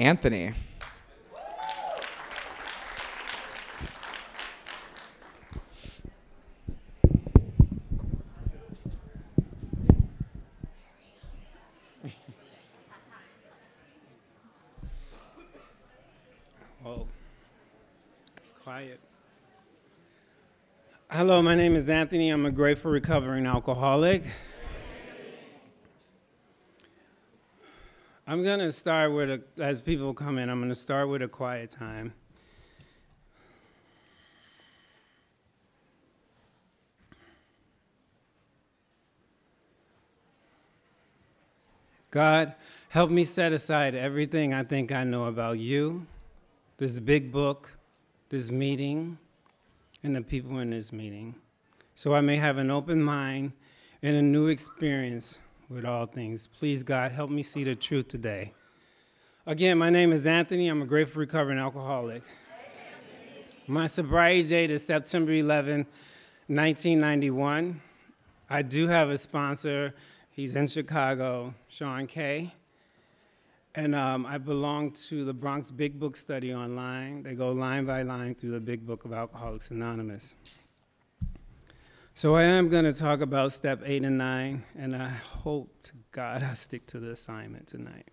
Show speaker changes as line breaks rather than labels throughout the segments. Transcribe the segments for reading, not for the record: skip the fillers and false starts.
Anthony.
Whoa, it's quiet. Hello, my name is Anthony. I'm a grateful recovering alcoholic. I'm going to start with, as people come in, I'm going to start with a quiet time. God, help me set aside everything I think I know about you, this big book, this meeting, and the people in this meeting, so I may have an open mind and a new experience with all things. Please, God, help me see the truth today. Again, my name is Anthony. I'm a grateful recovering alcoholic. My sobriety date is September 11, 1991. I do have a sponsor. He's in Chicago, Sean Kay. And I belong to the Bronx Big Book Study online. They go line by line through the Big Book of Alcoholics Anonymous. So I am going to talk about step 8 and 9, and I hope to God I stick to the assignment tonight.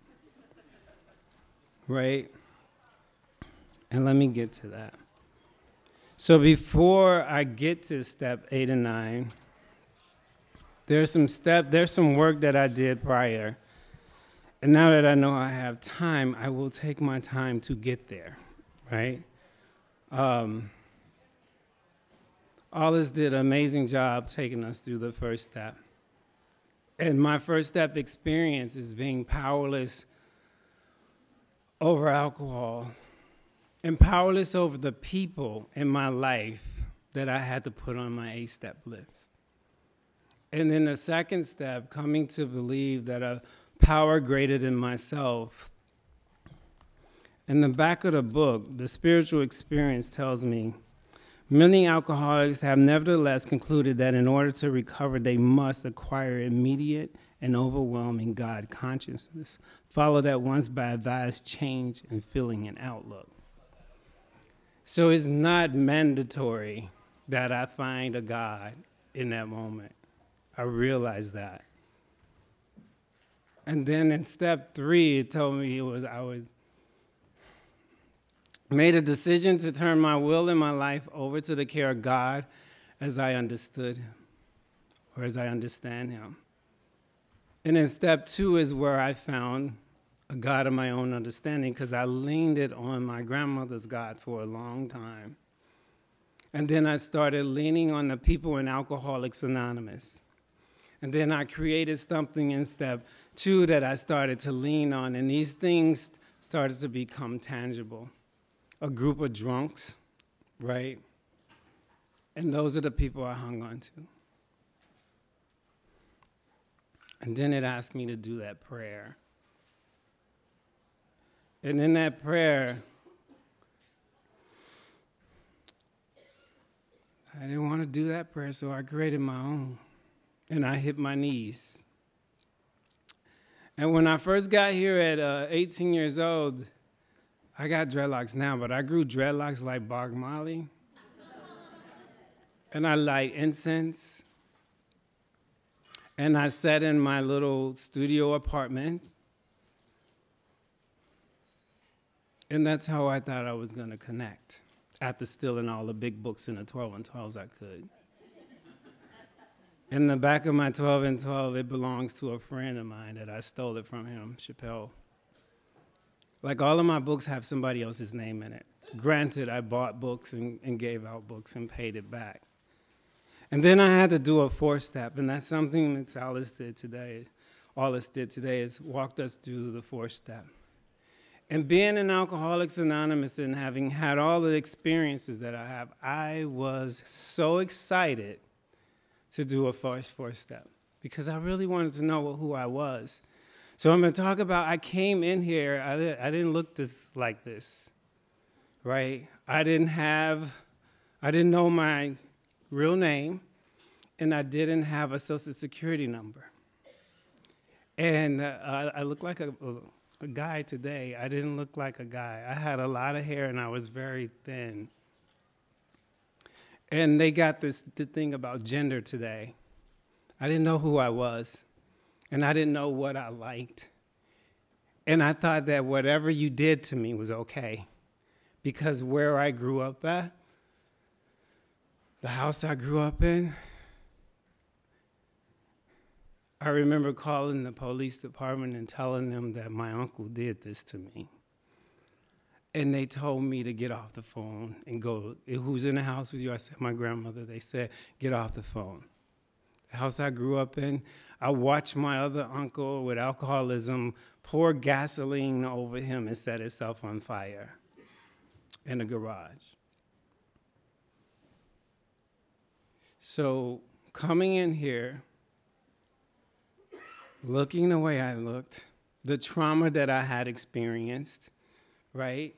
Right? And let me get to that. So before I get to step 8 and 9, there's some work that I did prior. And now that I know I have time, I will take my time to get there, right? Alice did an amazing job taking us through the first step. And my first step experience is being powerless over alcohol and powerless over the people in my life that I had to put on my 8-step list. And then the second step, coming to believe that a power greater than myself. In the back of the book, the spiritual experience tells me, many alcoholics have nevertheless concluded that in order to recover, they must acquire immediate and overwhelming God consciousness, followed at once by a vast change in feeling and outlook. So it's not mandatory that I find a God in that moment. I realized that. And then in step 3, it told me I made a decision to turn my will and my life over to the care of God as I understood him, or as I understand him. And in step 2 is where I found a God of my own understanding, because I leaned it on my grandmother's God for a long time. And then I started leaning on the people in Alcoholics Anonymous. And then I created something in step 2 that I started to lean on, and these things started to become tangible. A group of drunks, right? And those are the people I hung on to. And then it asked me to do that prayer. And in that prayer, I didn't want to do that prayer, so I created my own. And I hit my knees. And when I first got here at 18 years old, I got dreadlocks now, but I grew dreadlocks like Bob Marley. And I light incense. And I sat in my little studio apartment. And that's how I thought I was going to connect, after stealing all the big books in the 12 and 12s I could. In the back of my 12 and 12, it belongs to a friend of mine that I stole it from him, Chappelle. Like, all of my books have somebody else's name in it. Granted, I bought books and gave out books and paid it back. And then I had to do a 4-step, and that's something that Alice did today. Alice did today is walked us through the 4-step. And being in Alcoholics Anonymous and having had all the experiences that I have, I was so excited to do a first 4-step, because I really wanted to know who I was. So I'm going to talk about, I came in here, I didn't look like this, right? I didn't know my real name, and I didn't have a Social Security number. And I looked like a guy today. I didn't look like a guy. I had a lot of hair and I was very thin. And they got the thing about gender today. I didn't know who I was, and I didn't know what I liked. And I thought that whatever you did to me was okay, because where I grew up at, the house I grew up in, I remember calling the police department and telling them that my uncle did this to me. And they told me to get off the phone and go, who's in the house with you? I said, my grandmother. They said, get off the phone. The house I grew up in, I watched my other uncle with alcoholism pour gasoline over him and set himself on fire in the garage. So coming in here, looking the way I looked, the trauma that I had experienced, right?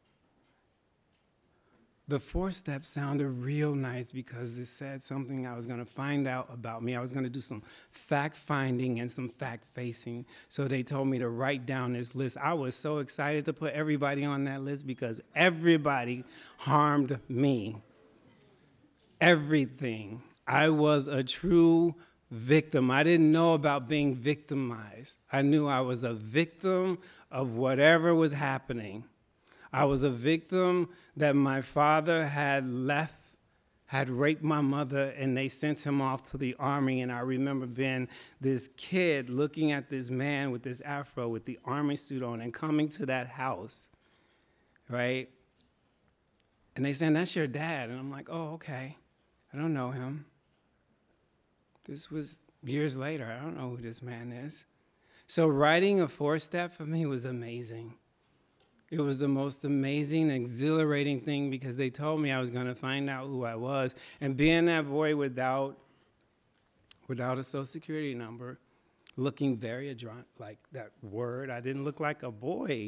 The 4-step sounded real nice because it said something I was going to find out about me. I was going to do some fact-finding and some fact-facing. So they told me to write down this list. I was so excited to put everybody on that list because everybody harmed me. Everything. I was a true victim. I didn't know about being victimized. I knew I was a victim of whatever was happening. I was a victim that my father had raped my mother, and they sent him off to the army. And I remember being this kid looking at this man with this afro with the army suit on and coming to that house, right? And they saying, that's your dad. And I'm like, oh, okay. I don't know him. This was years later. I don't know who this man is. So writing a 4-step for me was amazing. It was the most amazing, exhilarating thing because they told me I was going to find out who I was. And being that boy without a social security number, looking very like that word, I didn't look like a boy.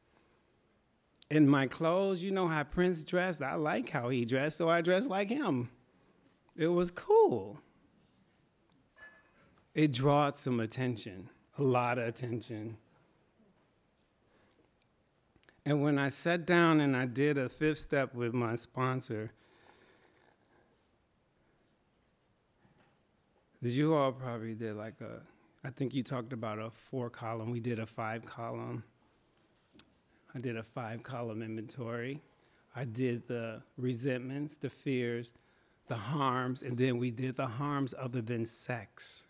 In my clothes, you know how Prince dressed? I like how he dressed, so I dressed like him. It was cool. It drawed some attention, a lot of attention. And when I sat down and I did a 5th step with my sponsor, you all probably did I think you talked about a 4-column. We did a 5-column. I did a 5-column inventory. I did the resentments, the fears, the harms, and then we did the harms other than sex.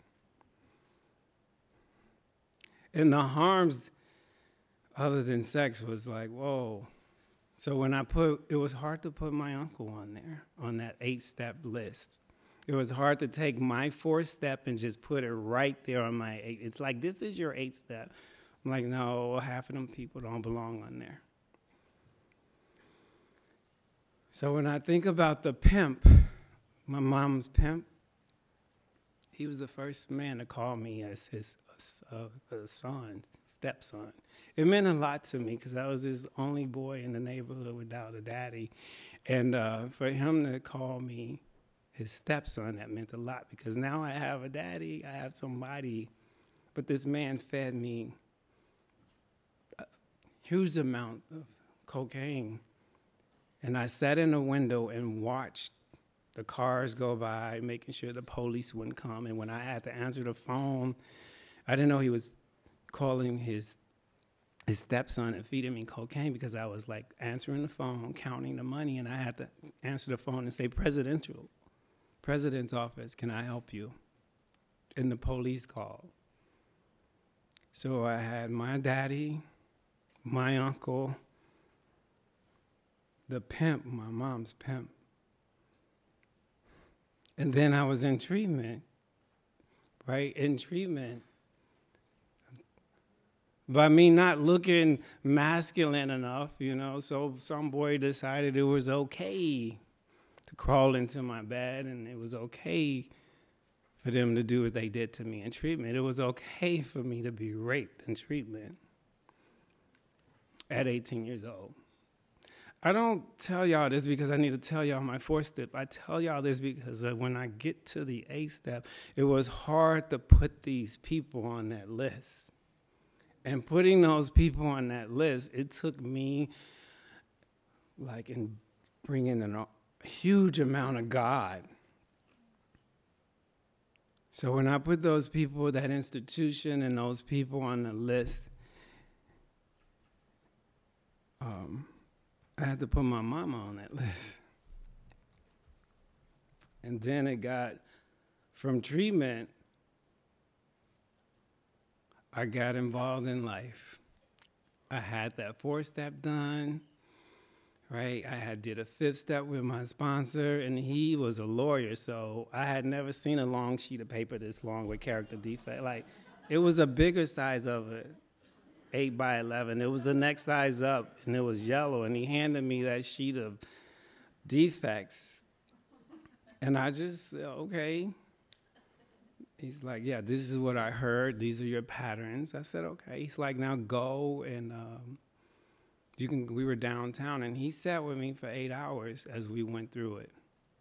And the harms other than sex was like, whoa. So when it was hard to put my uncle on there, on that 8-step list. It was hard to take my 4-step and just put it right there on my 8. It's like, this is your 8-step. I'm like, no, half of them people don't belong on there. So when I think about the pimp, my mom's pimp, he was the first man to call me as his son, stepson. It meant a lot to me because I was this only boy in the neighborhood without a daddy. And for him to call me his stepson, that meant a lot because now I have a daddy, I have somebody. But this man fed me a huge amount of cocaine. And I sat in a window and watched the cars go by, making sure the police wouldn't come. And when I had to answer the phone, I didn't know he was calling his stepson and feeding me cocaine because I was like answering the phone, counting the money, and I had to answer the phone and say, President's office, can I help you? And the police called. So I had my daddy, my uncle, the pimp, my mom's pimp. And then I was in treatment, right? In treatment. By me not looking masculine enough, so some boy decided it was okay to crawl into my bed, and it was okay for them to do what they did to me in treatment. It was okay for me to be raped in treatment at 18 years old. I don't tell y'all this because I need to tell y'all my 4-step. I tell y'all this because when I get to the 8-step, it was hard to put these people on that list. And putting those people on that list, it took me like in bringing in a huge amount of God. So when I put those people, that institution and those people on the list, I had to put my mama on that list. And then it got, from treatment, I got involved in life. I had that 4-step done, right? I had did a 5th step with my sponsor, and he was a lawyer, so I had never seen a long sheet of paper this long with character defect. Like, it was a bigger size of it, 8 by 11. It was the next size up, and it was yellow, and he handed me that sheet of defects. And I just said, okay. He's like, yeah, this is what I heard. These are your patterns. I said, okay. He's like, now go and we were downtown, and he sat with me for 8 hours as we went through it.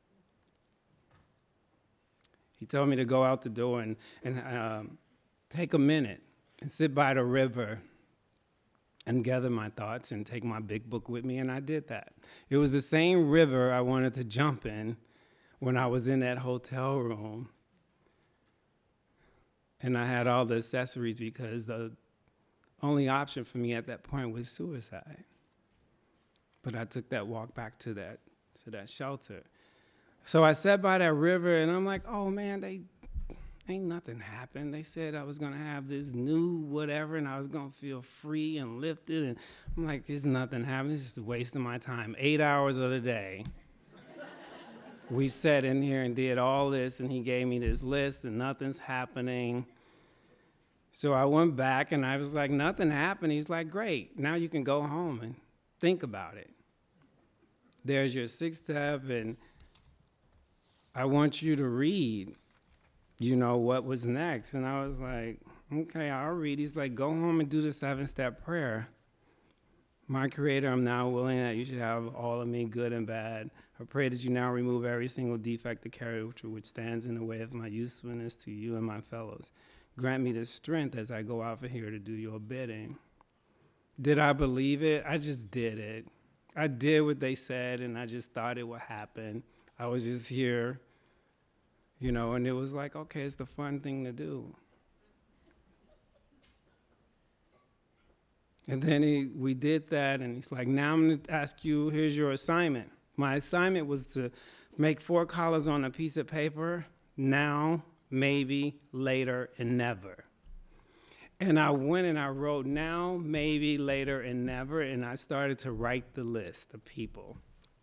He told me to go out the door and take a minute and sit by the river and gather my thoughts and take my big book with me, and I did that. It was the same river I wanted to jump in when I was in that hotel room. And I had all the accessories because the only option for me at that point was suicide. But I took that walk back to that shelter. So I sat by that river, and I'm like, oh man, ain't nothing happened. They said I was gonna have this new whatever, and I was gonna feel free and lifted. And I'm like, there's nothing happening. It's just wasting my time. 8 hours of the day. We sat in here and did all this, and he gave me this list, and nothing's happening. So I went back, and I was like, nothing happened. He's like, great. Now you can go home and think about it. There's your 6th step, and I want you to read, what was next. And I was like, okay, I'll read. He's like, go home and do the 7-step prayer. My Creator, I'm now willing that you should have all of me, good and bad. I pray that you now remove every single defect of character which stands in the way of my usefulness to you and my fellows. Grant me the strength as I go out from here to do your bidding. Did I believe it? I just did it. I did what they said, and I just thought it would happen. I was just here, and it was like, okay, it's the fun thing to do. And then we did that, and he's like, now I'm going to ask you, here's your assignment. My assignment was to make 4 columns on a piece of paper, now, maybe, later, and never. And I went and I wrote now, maybe, later, and never, and I started to write the list of people.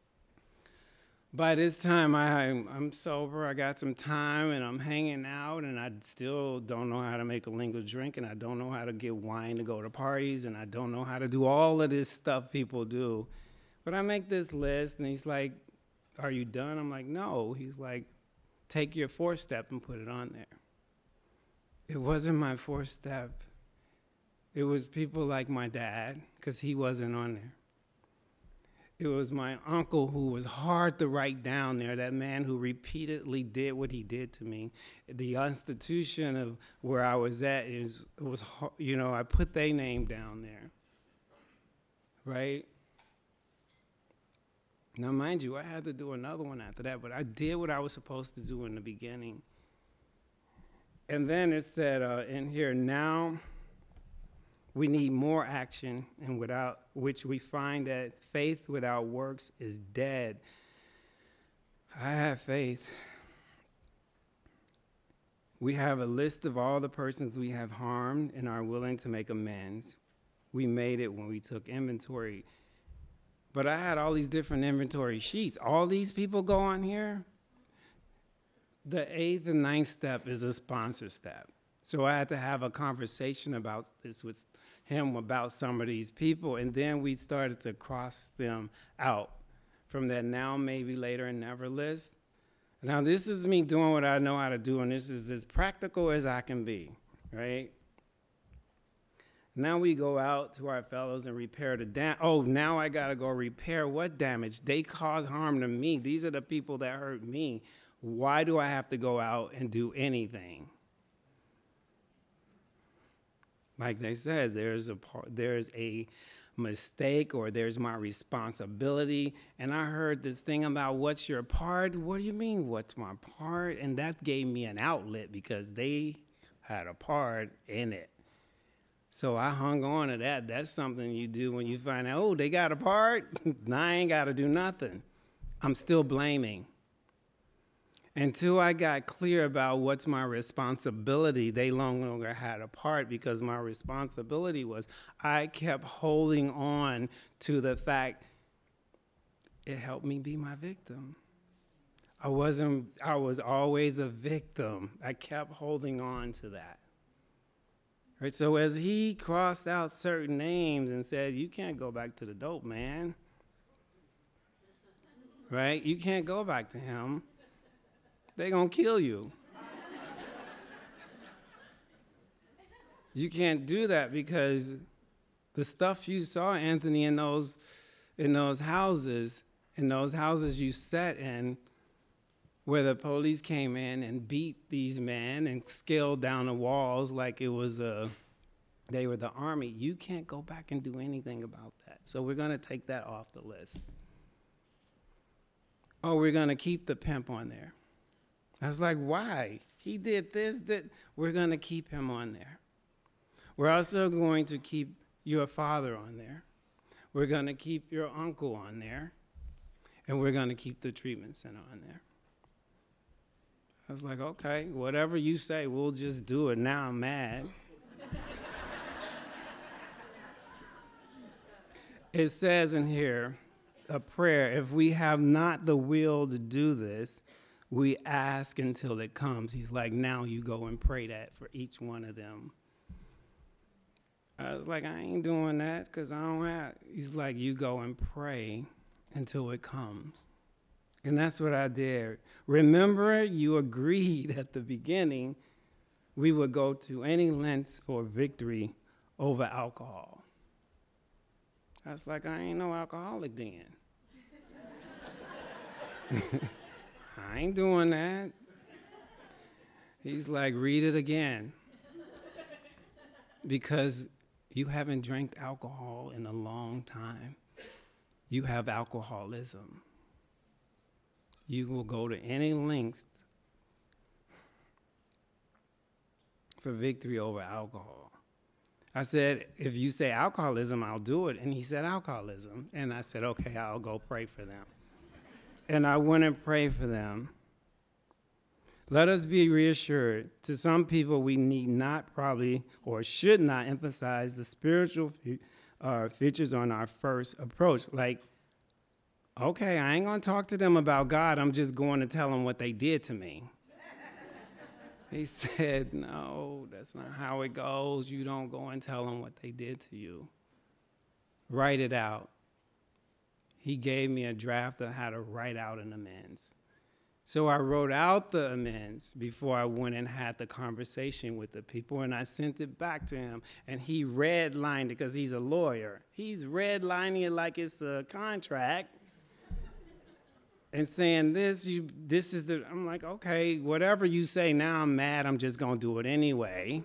By this time, I'm sober, I got some time, and I'm hanging out, and I still don't know how to make a legal drink, and I don't know how to get wine to go to parties, and I don't know how to do all of this stuff people do. But I make this list, and he's like, are you done? I'm like, no. He's like, take your 4th step and put it on there. It wasn't my 4th step. It was people like my dad, because he wasn't on there. It was my uncle who was hard to write down there, that man who repeatedly did what he did to me. The institution of where I was at, I put their name down there, right? Now, mind you, I had to do another one after that, but I did what I was supposed to do in the beginning. And then it said in here, now we need more action, and without which we find that faith without works is dead. I have faith. We have a list of all the persons we have harmed and are willing to make amends. We made it when we took inventory. But I had all these different inventory sheets. All these people go on here. The 8th and 9th step is a sponsor step. So I had to have a conversation about this with him about some of these people, and then we started to cross them out from that now, maybe, later, and never list. Now, this is me doing what I know how to do, and this is as practical as I can be, right? Now we go out to our fellows and repair the damage. Oh, now I got to go repair what damage? They caused harm to me. These are the people that hurt me. Why do I have to go out and do anything? Like they said, there's a mistake or there's my responsibility. And I heard this thing about what's your part? What do you mean, what's my part? And that gave me an outlet because they had a part in it. So I hung on to that. That's something you do when you find out, oh, they got a part? Now I ain't got to do nothing. I'm still blaming. Until I got clear about what's my responsibility, they no longer had a part because my responsibility was I kept holding on to the fact it helped me be my victim. I was always a victim. I kept holding on to that. Right, so as he crossed out certain names and said, you can't go back to the dope man. Right? You can't go back to him. They're going to kill you. You can't do that because the stuff you saw, Anthony, in those houses you sat in, where the police came in and beat these men and scaled down the walls like it was they were the army. You can't go back and do anything about that. So we're going to take that off the list. Oh, we're going to keep the pimp on there. I was like, why? He did this, that. We're going to keep him on there. We're also going to keep your father on there. We're going to keep your uncle on there. And we're going to keep the treatment center on there. I was like, okay, whatever you say, we'll just do it. Now I'm mad. It says in here, a prayer, if we have not the will to do this, we ask until it comes. He's like, now you go and pray that for each one of them. I was like, I ain't doing that because I don't have. He's like, you go and pray until it comes. And that's what I did. Remember, you agreed at the beginning we would go to any lengths for victory over alcohol. I was like, I ain't no alcoholic then. I ain't doing that. He's like, read it again. Because you haven't drank alcohol in a long time. You have alcoholism. You will go to any lengths for victory over alcohol. I said, if you say alcoholism, I'll do it. And he said alcoholism. And I said, okay, I'll go pray for them. And I went and prayed for them. Let us be reassured. To some people, we need not probably or should not emphasize the spiritual features on our first approach. Like, okay, I ain't going to talk to them about God. I'm just going to tell them what they did to me. He said, no, that's not how it goes. You don't go and tell them what they did to you. Write it out. He gave me a draft of how to write out an amends. So I wrote out the amends before I went and had the conversation with the people, and I sent it back to him, and he redlined it because he's a lawyer. He's redlining it like it's a contract and saying this is the, I'm like, okay, whatever you say, now I'm mad, I'm just going to do it anyway.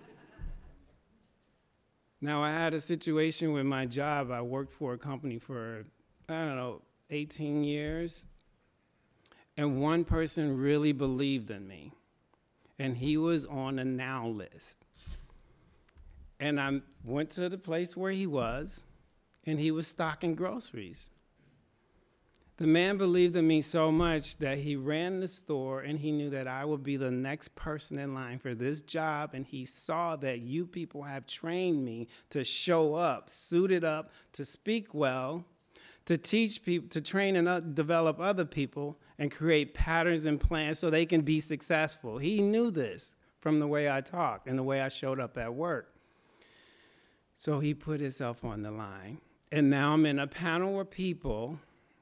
Now, I had a situation with my job. I worked for a company for, 18 years. And one person really believed in me. And he was on the now list. And I went to the place where he was, and he was stocking groceries. The man believed in me so much that he ran the store, and he knew that I would be the next person in line for this job, and he saw that you people have trained me to show up, suited up, to speak well, to teach people, to train and develop other people, and create patterns and plans so they can be successful. He knew this from the way I talked and the way I showed up at work. So he put himself on the line. And now I'm in a panel of people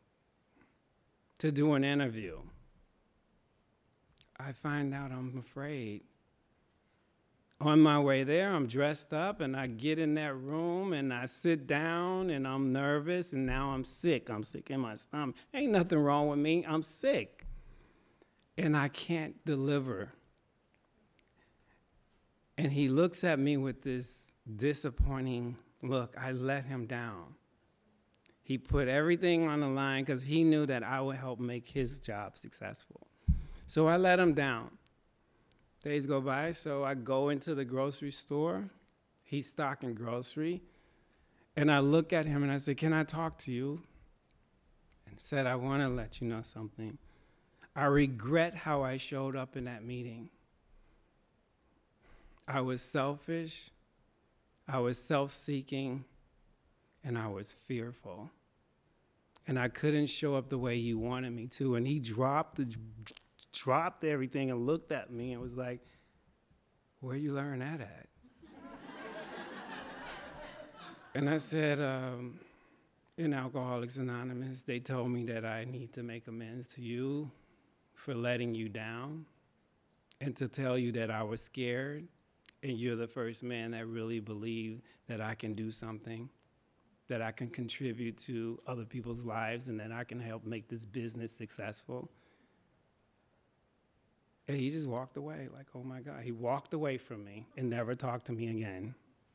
to do an interview. I find out I'm afraid. On my way there, I'm dressed up, and I get in that room, and I sit down, and I'm nervous, and now I'm sick. I'm sick in my stomach. Ain't nothing wrong with me. I'm sick. And I can't deliver. And he looks at me with this disappointing look. I let him down. He put everything on the line because he knew that I would help make his job successful. So I let him down. Days go by, so I go into the grocery store. He's stocking grocery. And I look at him and I say, "Can I talk to you?" And he said, "I want to let you know something. I regret how I showed up in that meeting. I was selfish, I was self-seeking, and I was fearful. And I couldn't show up the way you wanted me to." And he dropped everything and looked at me and was like, "Where you learn that at?" And I said, in Alcoholics Anonymous, they told me that I need to make amends to you for letting you down and to tell you that I was scared, and you're the first man that really believed that I can do something, that I can contribute to other people's lives, and that I can help make this business successful. And he just walked away like, oh my God. He walked away from me and never talked to me again.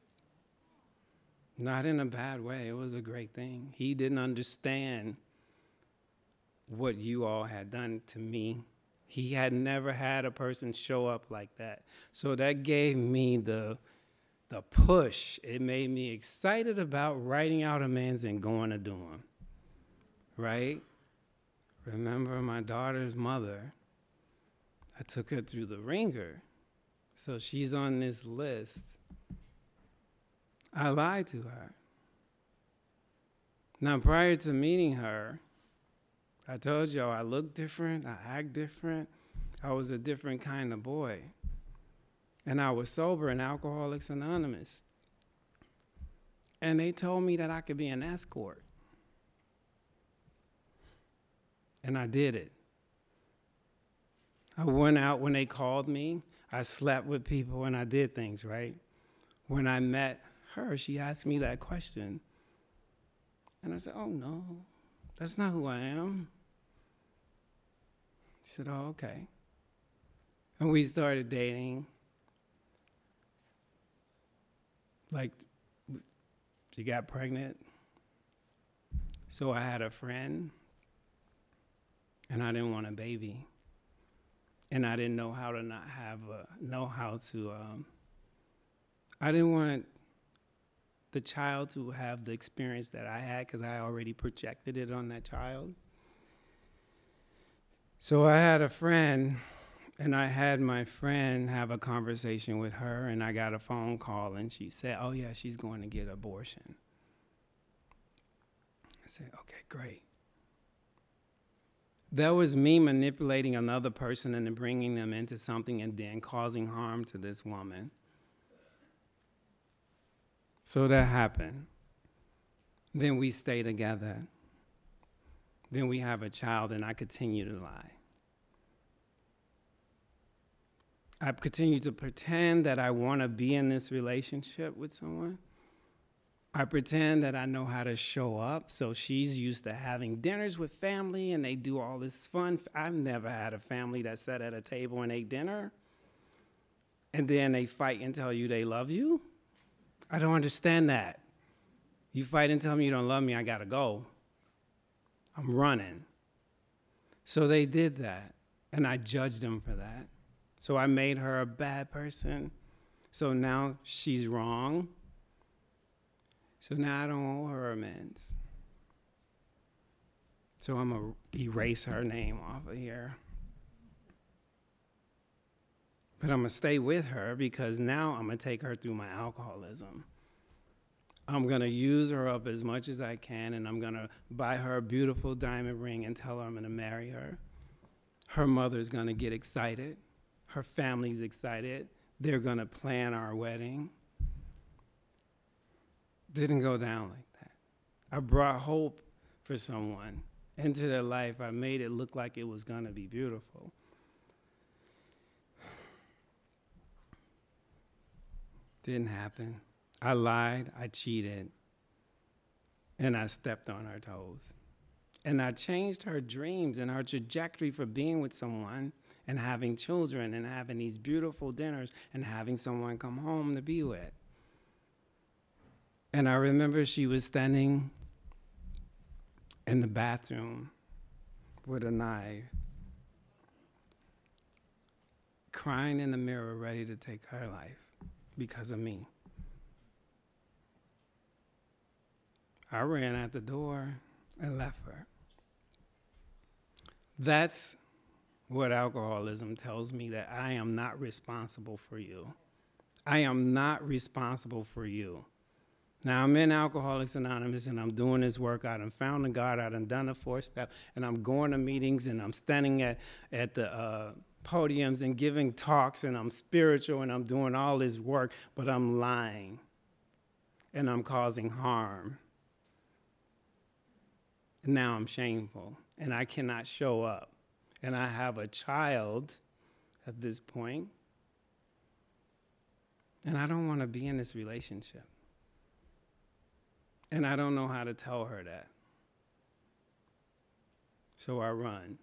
Not in a bad way. It was a great thing. He didn't understand what you all had done to me. He had never had a person show up like that. So that gave me the push. It made me excited about writing out amends and going to do them, right? Remember my daughter's mother. I took her through the ringer. So she's on this list. I lied to her. Now, prior to meeting her, I told y'all I look different, I act different. I was a different kind of boy. And I was sober in Alcoholics Anonymous. And they told me that I could be an escort. And I did it. I went out when they called me. I slept with people and I did things, right? When I met her, she asked me that question. And I said, "Oh, no, that's not who I am." She said, "Oh, okay." And we started dating. Like, she got pregnant. So I had a friend, and I didn't want a baby. And I didn't know how to not have I didn't want the child to have the experience that I had because I already projected it on that child. So I had a friend, and I had my friend have a conversation with her, and I got a phone call, and she said, "Oh, yeah, she's going to get an abortion." I said, "Okay, great." That was me manipulating another person and then bringing them into something and then causing harm to this woman. So that happened. Then we stay together. Then we have a child, and I continue to lie. I continue to pretend that I want to be in this relationship with someone. I pretend that I know how to show up. So she's used to having dinners with family, and they do all this fun. I've never had a family that sat at a table and ate dinner, and then they fight and tell you they love you. I don't understand that. You fight and tell me you don't love me, I gotta go. I'm running. So they did that, and I judged them for that. So I made her a bad person. So now she's wrong. So now I don't owe her amends. So I'm going to erase her name off of here. But I'm going to stay with her because now I'm going to take her through my alcoholism. I'm going to use her up as much as I can, and I'm going to buy her a beautiful diamond ring and tell her I'm going to marry her. Her mother's going to get excited. Her family's excited. They're going to plan our wedding. Didn't go down like that. I brought hope for someone into their life. I made it look like it was going to be beautiful. Didn't happen. I lied, I cheated, and I stepped on her toes. And I changed her dreams and her trajectory for being with someone and having children and having these beautiful dinners and having someone come home to be with. And I remember she was standing in the bathroom with a knife, crying in the mirror, ready to take her life because of me. I ran out the door and left her. That's what alcoholism tells me, that I am not responsible for you. I am not responsible for you. Now, I'm in Alcoholics Anonymous, and I'm doing this work. I done found a God. I done the 4-step, and I'm going to meetings, and I'm standing at the podiums and giving talks, and I'm spiritual, and I'm doing all this work, but I'm lying, and I'm causing harm. And now I'm shameful, and I cannot show up. And I have a child at this point, and I don't want to be in this relationship. And I don't know how to tell her that. So I run.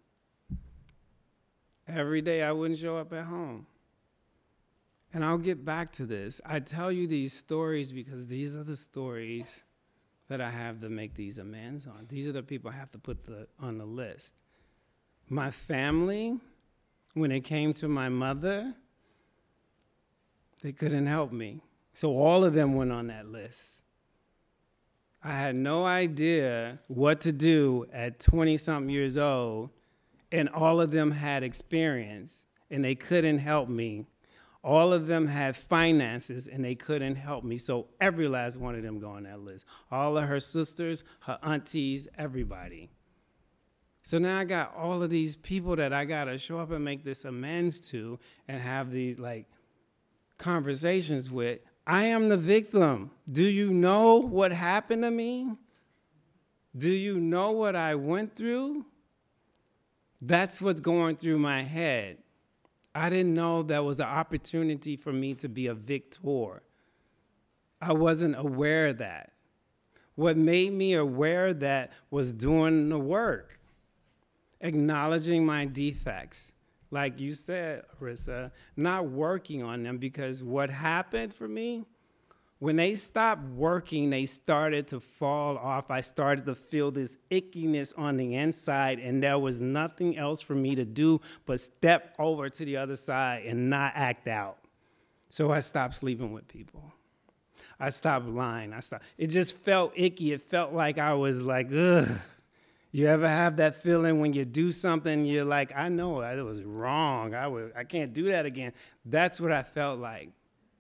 Every day I wouldn't show up at home. And I'll get back to this. I tell you these stories because these are the stories that I have to make these amends on. These are the people I have to put on the list. My family, when it came to my mother, they couldn't help me. So all of them went on that list. I had no idea what to do at 20-something years old, and all of them had experience, and they couldn't help me. All of them had finances, and they couldn't help me. So every last one of them go on that list. All of her sisters, her aunties, everybody. So now I got all of these people that I got to show up and make this amends to and have these, conversations with. I am the victim. Do you know what happened to me? Do you know what I went through? That's what's going through my head. I didn't know there was an opportunity for me to be a victor. I wasn't aware of that. What made me aware of that was doing the work, acknowledging my defects. Like you said, Arissa, not working on them, because what happened for me, when they stopped working, they started to fall off. I started to feel this ickiness on the inside, and there was nothing else for me to do but step over to the other side and not act out. So I stopped sleeping with people. I stopped lying. It just felt icky. It felt like I was like, ugh. You ever have that feeling when you do something, you're like, I know it was wrong. I can't do that again. That's what I felt like.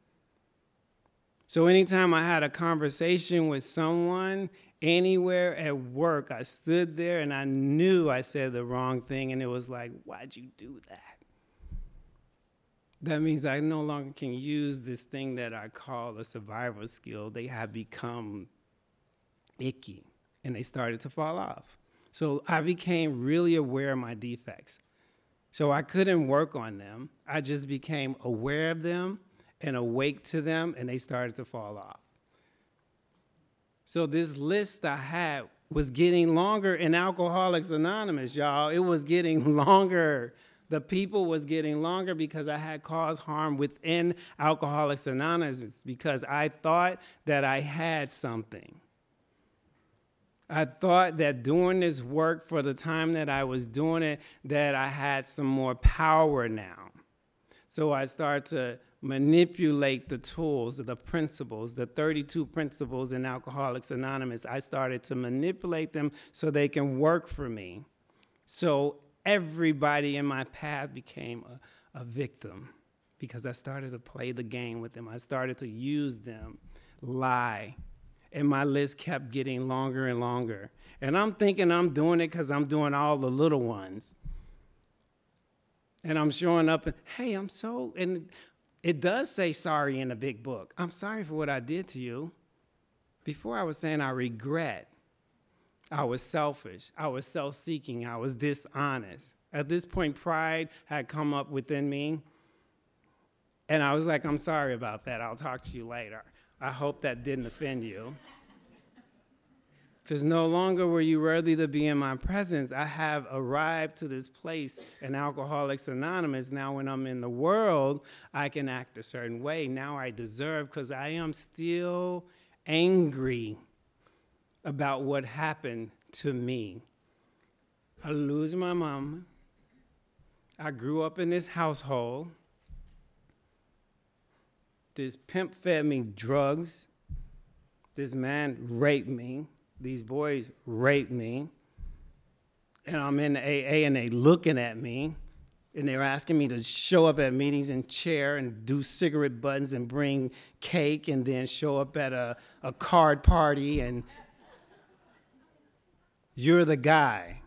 So anytime I had a conversation with someone, anywhere at work, I stood there and I knew I said the wrong thing, and it was like, why'd you do that? That means I no longer can use this thing that I call a survival skill. They have become icky, and they started to fall off. So I became really aware of my defects. So I couldn't work on them. I just became aware of them and awake to them, and they started to fall off. So this list I had was getting longer in Alcoholics Anonymous, y'all. It was getting longer. The people was getting longer because I had caused harm within Alcoholics Anonymous because I thought that I had something. I thought that doing this work for the time that I was doing it, that I had some more power now. So I started to manipulate the tools, the principles, the 32 principles in Alcoholics Anonymous. I started to manipulate them so they can work for me. So everybody in my path became a victim because I started to play the game with them. I started to use them, lie. And my list kept getting longer and longer. And I'm thinking I'm doing it because I'm doing all the little ones. And I'm showing up and, hey, and it does say sorry in the big book. I'm sorry for what I did to you. Before I was saying I regret. I was selfish. I was self-seeking. I was dishonest. At this point, pride had come up within me. And I was like, I'm sorry about that. I'll talk to you later. I hope that didn't offend you. Because no longer were you worthy to be in my presence. I have arrived to this place in Alcoholics Anonymous. Now when I'm in the world, I can act a certain way. Now I deserve, because I am still angry about what happened to me. I lose my mom. I grew up in this household. This pimp fed me drugs. This man raped me. These boys raped me. And I'm in the AA and they looking at me. And they're asking me to show up at meetings and chair and do cigarette buttons and bring cake and then show up at a card party and you're the guy.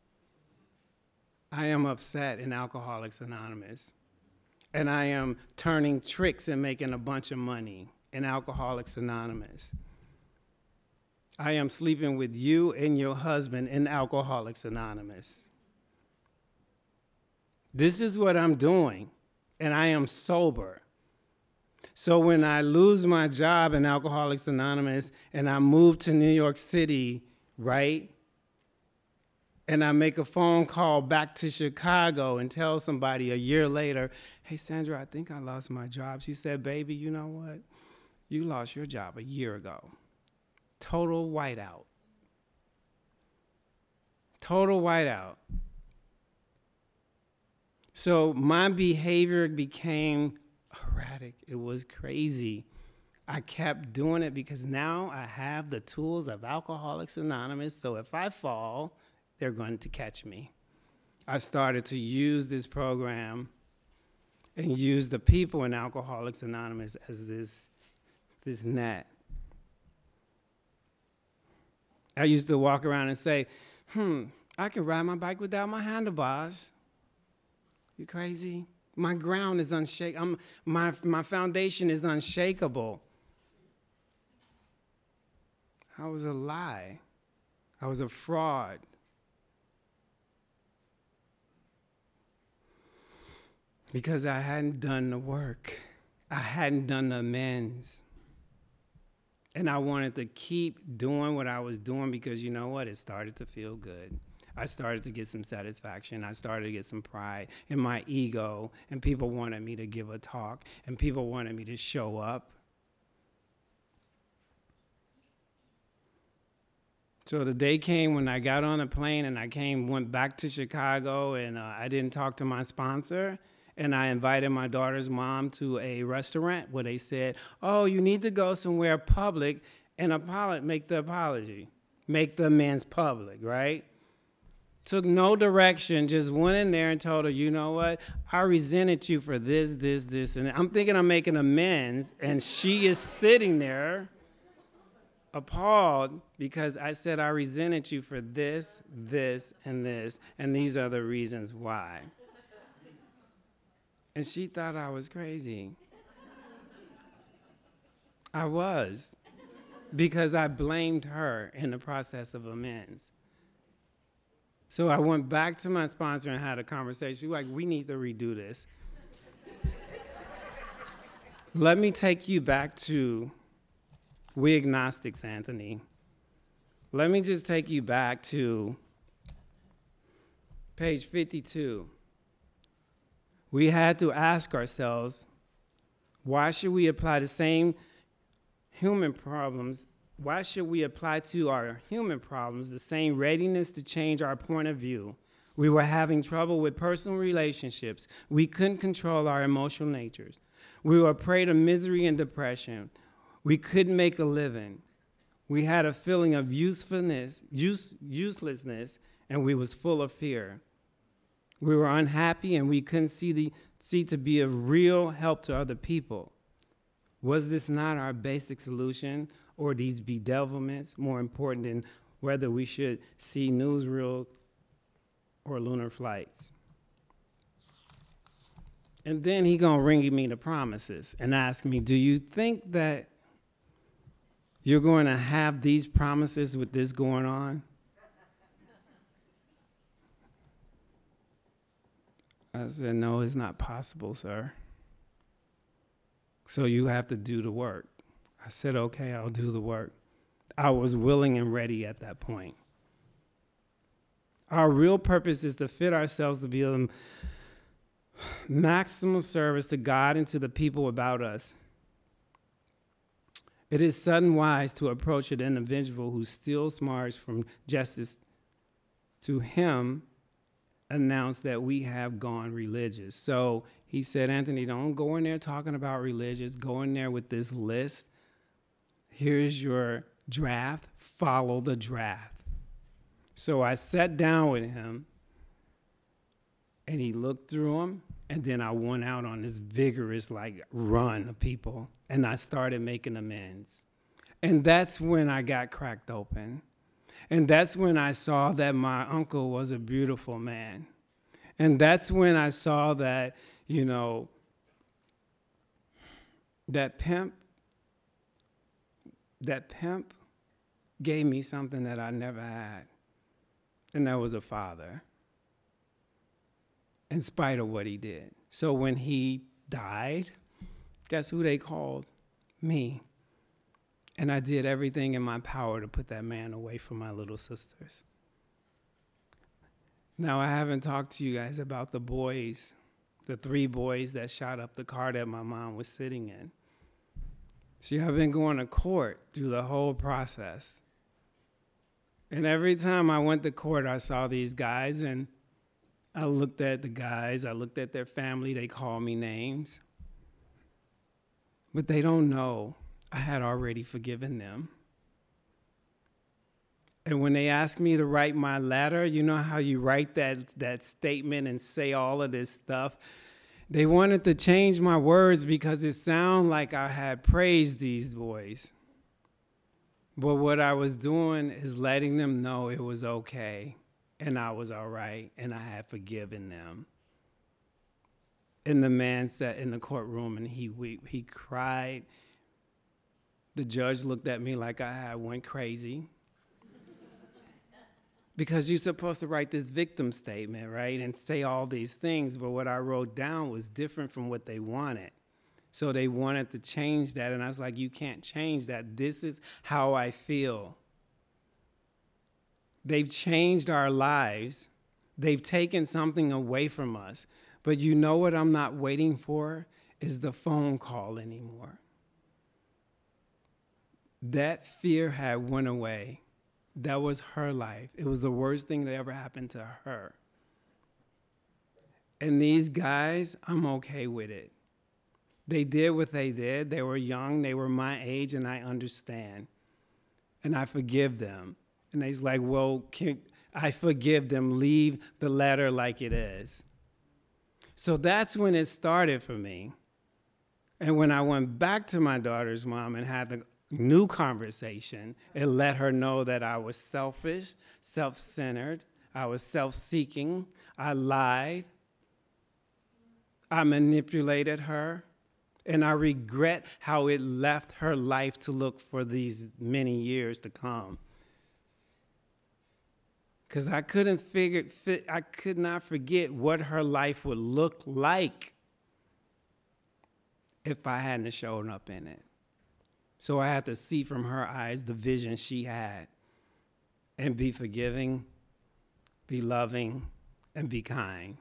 I am upset in Alcoholics Anonymous. And I am turning tricks and making a bunch of money in Alcoholics Anonymous. I am sleeping with you and your husband in Alcoholics Anonymous. This is what I'm doing, and I am sober. So when I lose my job in Alcoholics Anonymous and I move to New York City, right? And I make a phone call back to Chicago and tell somebody a year later, hey, Sandra, I think I lost my job. She said, baby, you know what? You lost your job a year ago. Total whiteout. Total whiteout. So my behavior became erratic. It was crazy. I kept doing it because now I have the tools of Alcoholics Anonymous. So if I fall, they're going to catch me. I started to use this program and use the people in Alcoholics Anonymous as this net. I used to walk around and say, I can ride my bike without my handlebars. You crazy? My ground is unshakable. My foundation is unshakable. I was a lie. I was a fraud. Because I hadn't done the work. I hadn't done the amends. And I wanted to keep doing what I was doing because you know what? It started to feel good. I started to get some satisfaction. I started to get some pride in my ego, and people wanted me to give a talk, and people wanted me to show up. So the day came when I got on a plane and went back to Chicago, and I didn't talk to my sponsor, and I invited my daughter's mom to a restaurant where they said, oh, you need to go somewhere public and make the apology, make the amends public, right? Took no direction, just went in there and told her, you know what? I resented you for this, and I'm thinking I'm making amends, and she is sitting there appalled because I said I resented you for this, and this, and these are the reasons why. And she thought I was crazy. I was, because I blamed her in the process of amends. So I went back to my sponsor and had a conversation. Like, we need to redo this. Let me take you back to We Agnostics, Anthony. Let me just take you back to page 52. We had to ask ourselves, why should we apply the same human problems? Why should we apply to our human problems the same readiness to change our point of view? We were having trouble with personal relationships. We couldn't control our emotional natures. We were a prey to misery and depression. We couldn't make a living. We had a feeling of uselessness, and we was full of fear. We were unhappy, and we couldn't see to be of real help to other people. Was this not our basic solution, or these bedevilments more important than whether we should see newsreel or lunar flights? And then he gonna ring me the promises and ask me, do you think that you're going to have these promises with this going on? I said, no, it's not possible, sir. So you have to do the work. I said, okay, I'll do the work. I was willing and ready at that point. Our real purpose is to fit ourselves to be of maximum service to God and to the people about us. It is sudden wise to approach an individual who steals marks from justice to him, announce that we have gone religious. So he said, Anthony, don't go in there talking about religious. Go in there with this list. Here's your draft. Follow the draft. So I sat down with him, and he looked through them, and then I went out on this vigorous run of people, and I started making amends. And that's when I got cracked open. And that's when I saw that my uncle was a beautiful man. And that's when I saw that, that pimp gave me something that I never had. And that was a father, in spite of what he did. So when he died, guess who they called? Me. And I did everything in my power to put that man away from my little sisters. Now, I haven't talked to you guys about the boys, the 3 boys that shot up the car that my mom was sitting in. See, I've been going to court through the whole process. And every time I went to court, I saw these guys, and I looked at the guys, I looked at their family, they called me names. But they don't know I had already forgiven them. And when they asked me to write my letter, you know how you write that statement and say all of this stuff? They wanted to change my words because it sounded like I had praised these boys. But what I was doing is letting them know it was okay, and I was all right, and I had forgiven them. And the man sat in the courtroom, and he cried. The judge looked at me like I had went crazy. Because you're supposed to write this victim statement, right, and say all these things, but what I wrote down was different from what they wanted. So they wanted to change that, and I was like, you can't change that. This is how I feel. They've changed our lives. They've taken something away from us. But you know what I'm not waiting for is the phone call anymore. That fear had went away. That was her life. It was the worst thing that ever happened to her. And these guys, I'm okay with it. They did what they did. They were young. They were my age, and I understand. And I forgive them. And he's like, well, I forgive them. Leave the letter like it is. So that's when it started for me. And when I went back to my daughter's mom and had the new conversation, it let her know that I was selfish, self-centered, I was self-seeking, I lied, I manipulated her, and I regret how it left her life to look for these many years to come. Because I could not forget what her life would look like if I hadn't shown up in it. So I had to see from her eyes the vision she had and be forgiving, be loving, and be kind.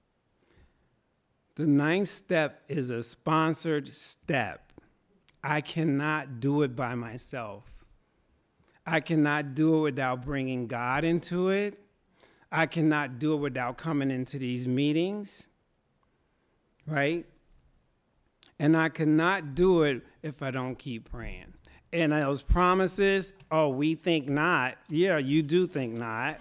The 9th step is a sponsored step. I cannot do it by myself. I cannot do it without bringing God into it. I cannot do it without coming into these meetings, right? And I cannot do it if I don't keep praying. And those promises, we think not. Yeah, you do think not.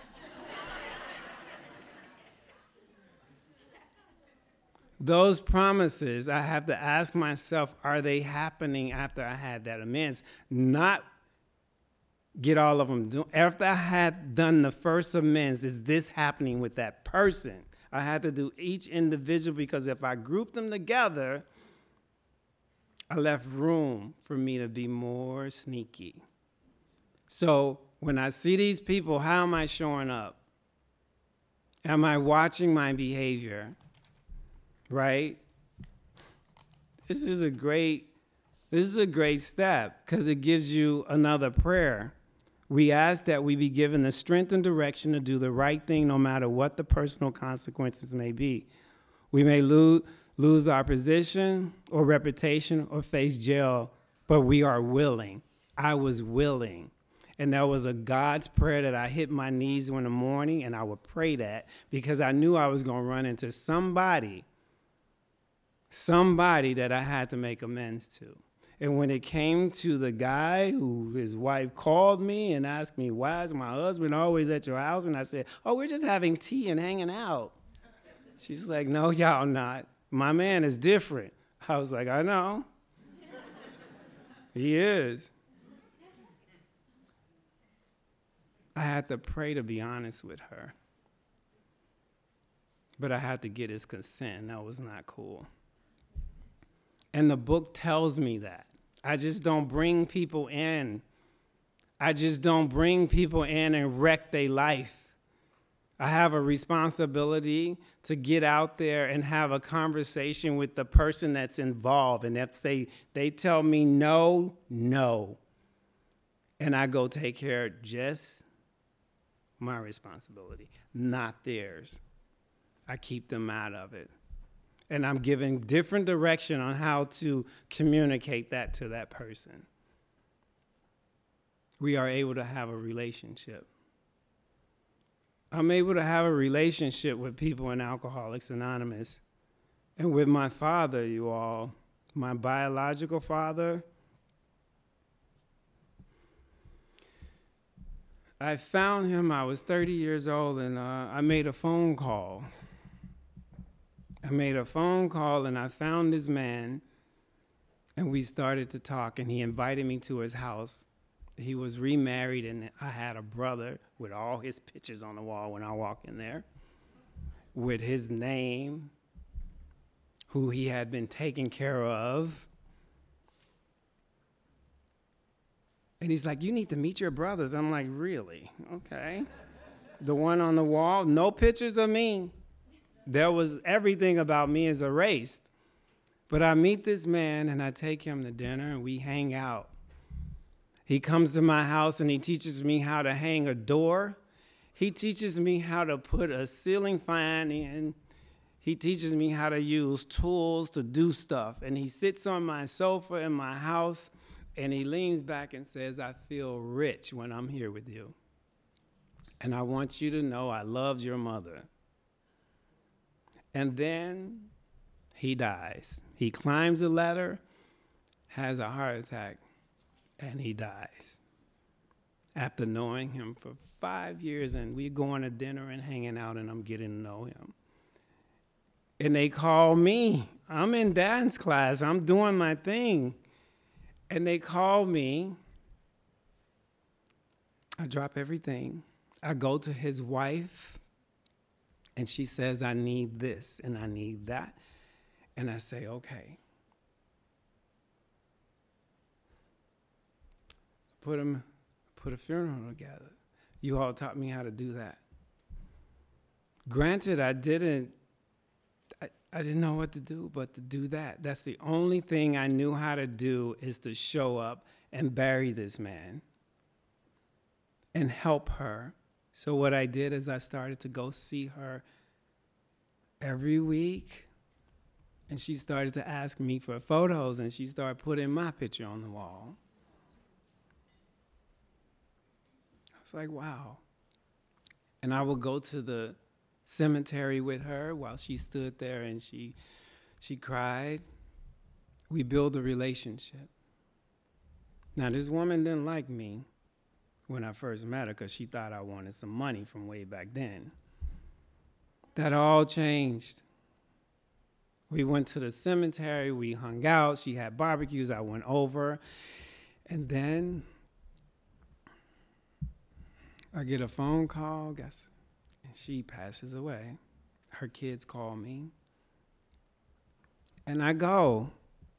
Those promises, I have to ask myself, are they happening after I had that amends? Not get all of them done. After I had done the first amends, is this happening with that person? I had to do each individual, because if I group them together, I left room for me to be more sneaky. So when I see these people, how am I showing up? Am I watching my behavior? Right? This is a great step, because it gives you another prayer. We ask that we be given the strength and direction to do the right thing, no matter what the personal consequences may be. We may lose our position or reputation or face jail but we are willing. I was willing. And that was a God's prayer that I hit my knees in the morning, and I would pray that because I knew I was going to run into somebody that I had to make amends to. And when it came to the guy who his wife called me and asked me, why is my husband always at your house? And I said, oh, we're just having tea and hanging out. She's like, no, y'all not. My man is different. I was like, I know. He is. I had to pray to be honest with her. But I had to get his consent. That was not cool. And the book tells me that. I just don't bring people in. I just don't bring people in and wreck their life. I have a responsibility to get out there and have a conversation with the person that's involved. And if they tell me no, no. And I go take care of just my responsibility, not theirs. I keep them out of it. And I'm giving different direction on how to communicate that to that person. We are able to have a relationship. I'm able to have a relationship with people in Alcoholics Anonymous. And with my father, you all, my biological father, I found him, I was 30 years old, and I made a phone call. And I found this man, and we started to talk, and he invited me to his house. He was remarried, and I had a brother with all his pictures on the wall when I walked in there, with his name, who he had been taking care of. And he's like, you need to meet your brothers. I'm like, really? Okay. The one on the wall, no pictures of me. There was everything about me is erased. But I meet this man, and I take him to dinner, and we hang out. He comes to my house, and he teaches me how to hang a door. He teaches me how to put a ceiling fan in. He teaches me how to use tools to do stuff. And he sits on my sofa in my house, and he leans back and says, I feel rich when I'm here with you. And I want you to know I loved your mother. And then he dies. He climbs the ladder, has a heart attack, and he dies. After knowing him for 5 years, and we're going to dinner and hanging out, and I'm getting to know him. And they call me. I'm in dance class. I'm doing my thing. And they call me. I drop everything. I go to his wife. And she says, I need this and I need that. And I say, okay. Put a funeral together. You all taught me how to do that. Granted, I didn't know what to do but to do that. That's the only thing I knew how to do, is to show up and bury this man and help her. So what I did is I started to go see her every week, and she started to ask me for photos, and she started putting my picture on the wall. I was like, wow. And I would go to the cemetery with her while she stood there and she cried. We built a relationship. Now, this woman didn't like me when I first met her because she thought I wanted some money from way back then. That all changed. We went to the cemetery, we hung out, she had barbecues, I went over, and then I get a phone call, and she passes away. Her kids call me, and I go.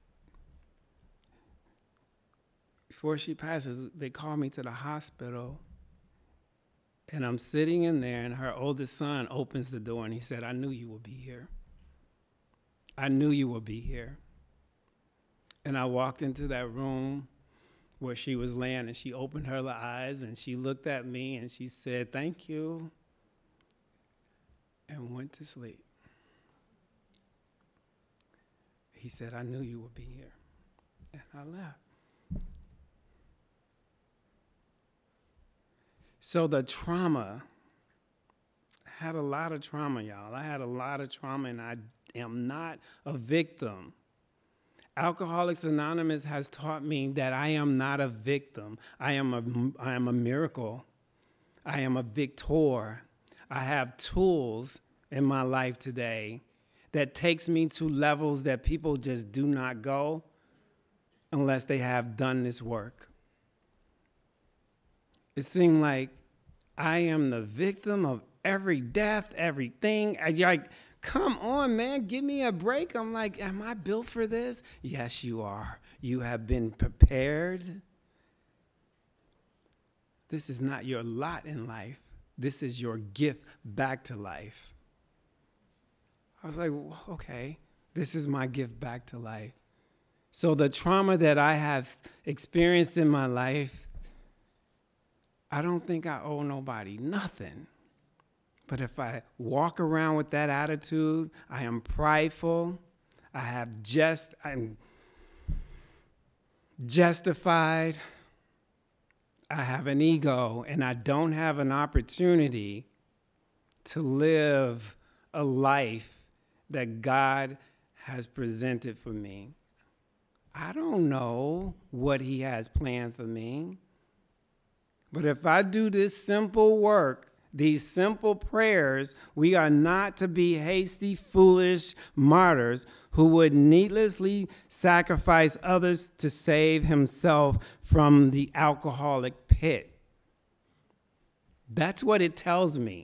Before she passes, they call me to the hospital, and I'm sitting in there, and her oldest son opens the door, and he said, I knew you would be here. I knew you would be here. And I walked into that room where she was laying, and she opened her eyes, and she looked at me, and she said, thank you, and went to sleep. He said, I knew you would be here. And I left. So the trauma, I had a lot of trauma, y'all. I had a lot of trauma, and I am not a victim. Alcoholics Anonymous has taught me that I am not a victim. I am a miracle. I am a victor. I have tools in my life today that takes me to levels that people just do not go unless they have done this work. It seemed like I am the victim of every death, everything. Come on, man, give me a break. I'm like, am I built for this? Yes, you are. You have been prepared. This is not your lot in life. This is your gift back to life. I was like, okay, this is my gift back to life. So the trauma that I have experienced in my life, I don't think I owe nobody nothing. But if I walk around with that attitude, I am prideful, I'm justified, I have an ego, and I don't have an opportunity to live a life that God has presented for me. I don't know what he has planned for me. But if I do this simple work, these simple prayers, we are not to be hasty, foolish martyrs who would needlessly sacrifice others to save himself from the alcoholic pit. That's what it tells me.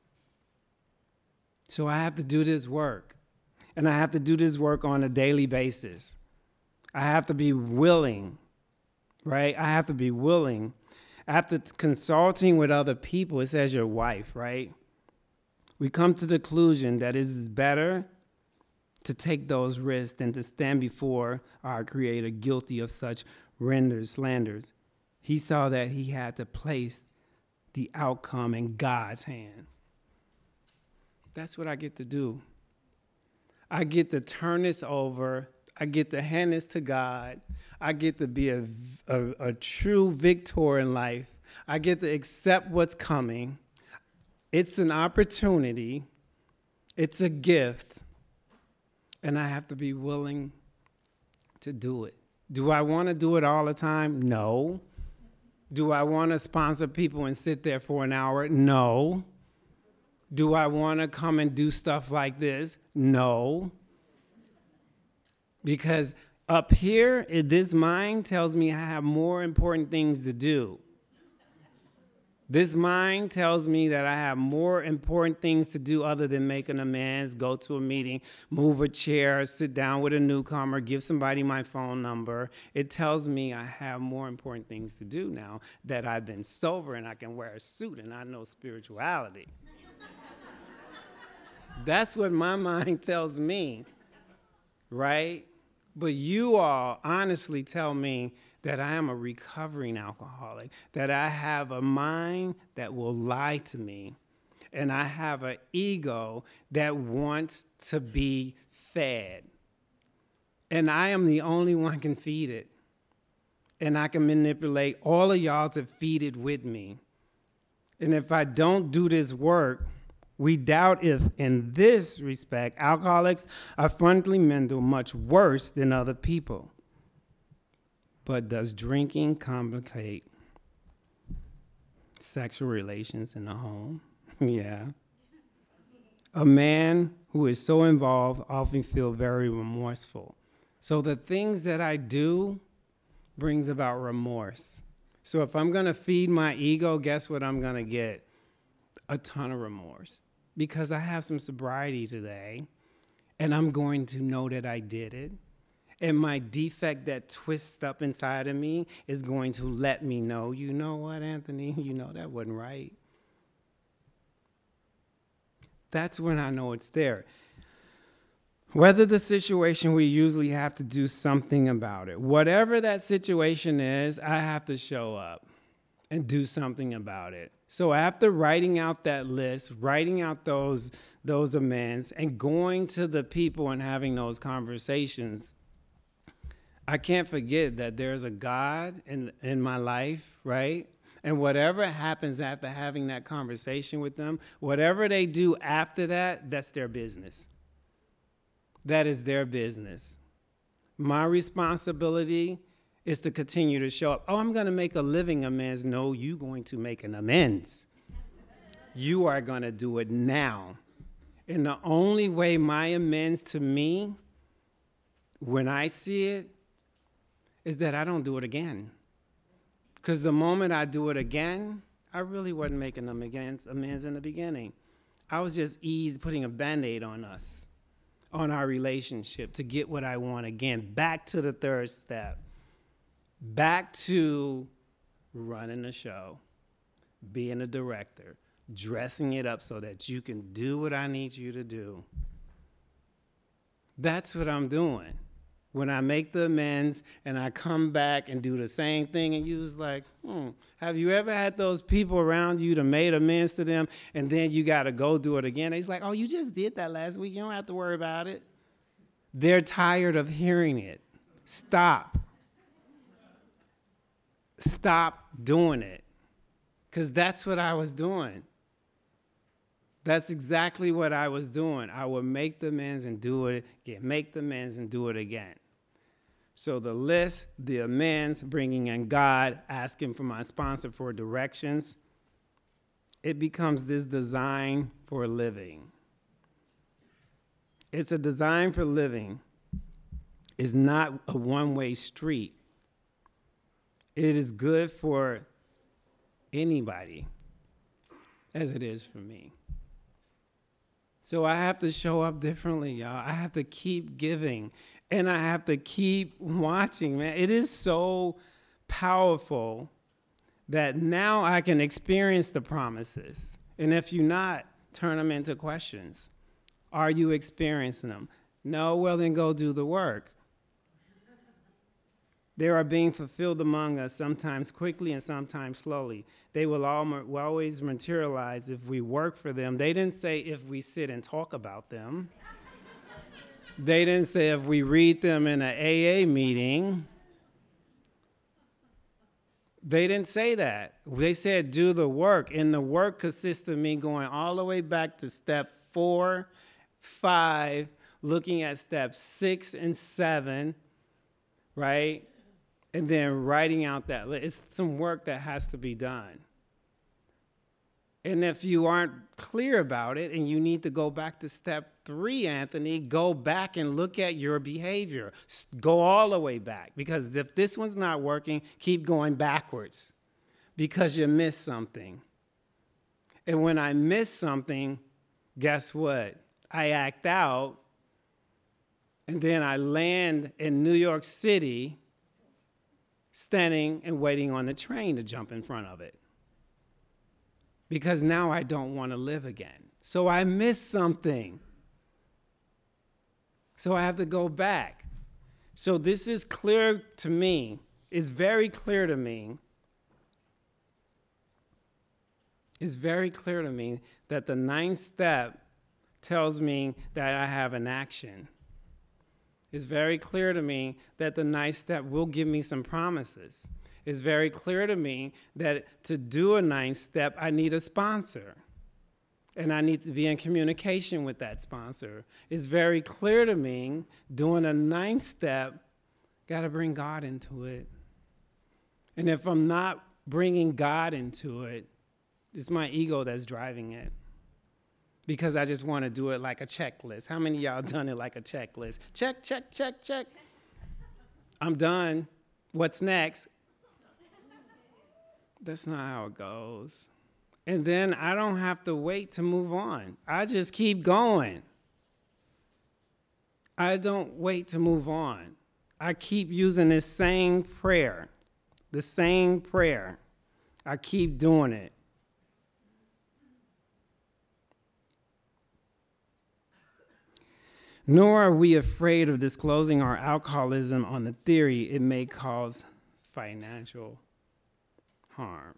So I have to do this work. And I have to do this work on a daily basis. I have to be willing, right? I have to be willing. After consulting with other people, it says your wife, right? We come to the conclusion that it is better to take those risks than to stand before our Creator guilty of such slanders. He saw that he had to place the outcome in God's hands. That's what I get to do. I get to turn this over. I get to hand this to God. I get to be a true victor in life. I get to accept what's coming. It's an opportunity. It's a gift. And I have to be willing to do it. Do I want to do it all the time? No. Do I want to sponsor people and sit there for an hour? No. Do I want to come and do stuff like this? No. Because up here, this mind tells me I have more important things to do. This mind tells me that I have more important things to do other than making amends, go to a meeting, move a chair, sit down with a newcomer, give somebody my phone number. It tells me I have more important things to do now that I've been sober and I can wear a suit and I know spirituality. That's what my mind tells me, right? But you all honestly tell me that I am a recovering alcoholic, that I have a mind that will lie to me, and I have an ego that wants to be fed. And I am the only one who can feed it. And I can manipulate all of y'all to feed it with me. And if I don't do this work, we doubt if, in this respect, alcoholics are fundamentally much worse than other people. But does drinking complicate sexual relations in the home? Yeah. A man who is so involved often feels very remorseful. So the things that I do brings about remorse. So if I'm going to feed my ego, guess what I'm going to get? A ton of remorse. Because I have some sobriety today, and I'm going to know that I did it. And my defect that twists up inside of me is going to let me know, you know what, Anthony? You know that wasn't right. That's when I know it's there. Whether the situation, we usually have to do something about it. Whatever that situation is, I have to show up and do something about it. So after writing out that list, writing out those amends, and going to the people and having those conversations, I can't forget that there's a God in my life, right? And whatever happens after having that conversation with them, whatever they do after that, that's their business. That is their business. My responsibility is to continue to show up. Oh, I'm going to make a living amends. No, you're going to make an amends. You are going to do it now. And the only way my amends to me, when I see it, is that I don't do it again. Because the moment I do it again, I really wasn't making them amends in the beginning. I was just putting a Band-Aid on us, on our relationship, to get what I want again. Back to the third step. Back to running the show, being a director, dressing it up so that you can do what I need you to do. That's what I'm doing. When I make the amends and I come back and do the same thing, and you was like, have you ever had those people around you that made amends to them and then you got to go do it again? He's like, oh, you just did that last week. You don't have to worry about it. They're tired of hearing it. Stop. Stop doing it. Because that's what I was doing. That's exactly what I was doing. I would make the amends and do it again. Make the amends and do it again. So the list, the amends, bringing in God, asking for my sponsor for directions, it becomes this design for living. It's a design for living. It's not a one-way street. It is good for anybody, as it is for me. So I have to show up differently, y'all. I have to keep giving. And I have to keep watching, man. It is so powerful that now I can experience the promises. And if you're not, turn them into questions. Are you experiencing them? No, well, then go do the work. They are being fulfilled among us, sometimes quickly and sometimes slowly. They will always materialize if we work for them. They didn't say if we sit and talk about them. They didn't say if we read them in an AA meeting. They didn't say that. They said do the work. And the work consists of me going all the way back to step 4, 5, looking at steps 6 and 7, right? And then writing out that list. It's some work that has to be done. And if you aren't clear about it and you need to go back to step 3, Anthony, go back and look at your behavior. Go all the way back. Because if this one's not working, keep going backwards because you missed something. And when I miss something, guess what? I act out, and then I land in New York City standing and waiting on the train to jump in front of it. Because now I don't want to live again. So I missed something. So I have to go back. So this is clear to me. It's very clear to me. It's very clear to me that the 9th step tells me that I have an action. It's very clear to me that the 9th step will give me some promises. It's very clear to me that to do a 9th step, I need a sponsor. And I need to be in communication with that sponsor. It's very clear to me, doing a 9th step, got to bring God into it. And if I'm not bringing God into it, it's my ego that's driving it. Because I just want to do it like a checklist. How many of y'all done it like a checklist? Check, check, check, check. I'm done. What's next? That's not how it goes. And then I don't have to wait to move on. I just keep going. I don't wait to move on. I keep using this same prayer. The same prayer. I keep doing it. Nor are we afraid of disclosing our alcoholism on the theory it may cause financial harm.